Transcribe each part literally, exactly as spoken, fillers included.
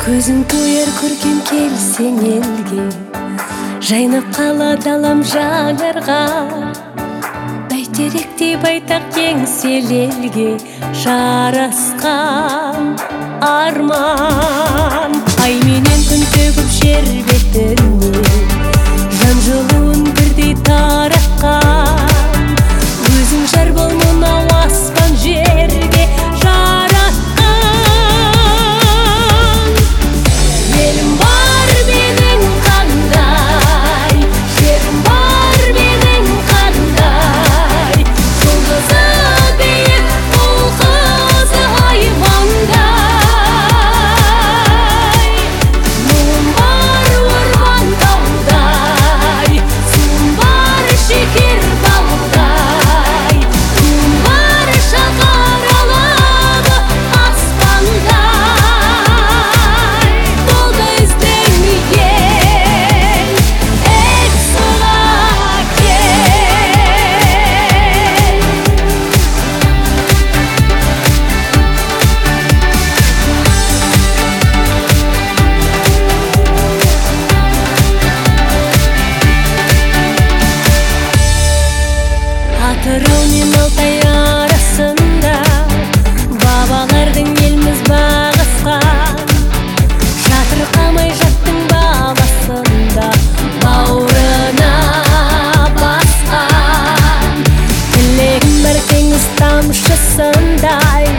Көзің көер көркем келсең елге, жайнап қалады алам жаңарған. Бәйтеректей байтақ еңселі елге жарасқан арман. Ай менен күн төгіп жер бетіне, жан жылуын бірдей таратқан. Өзің жар бол мынау аспан жерге жаратқан. Елім бар менің қандай, жерім бар менің қандай. Жұлдызы биік, ұл-қызы аймаңдай. Мұңым бар орман таудай, суым бар шекер балдай. Туым бар шалқар алады аспандай. Болды іздемеген эксыға кел. Атырау мен Алтай арасында бабалардың еліміз бағысқан. Жатырқамай жаттың баласында бауырына басқан. Тілегім бар теңіз тамшысындай,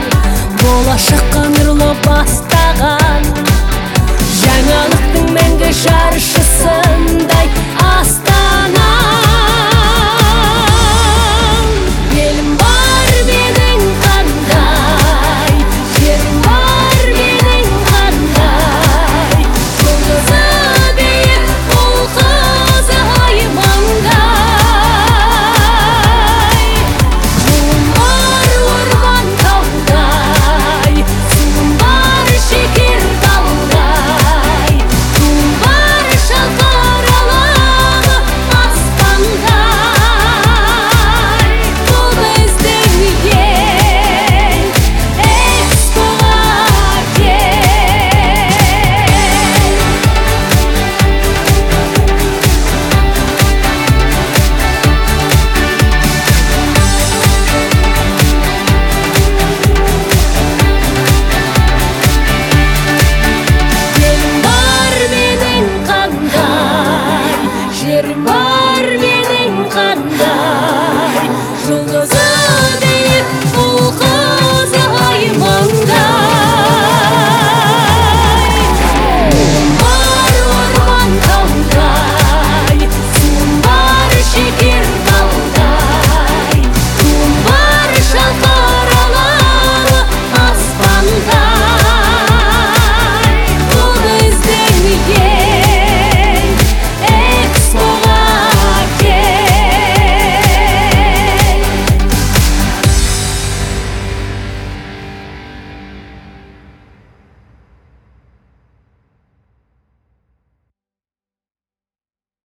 болашаққа нұрлы бастаған. Жаңалықтың мәңгі жарышы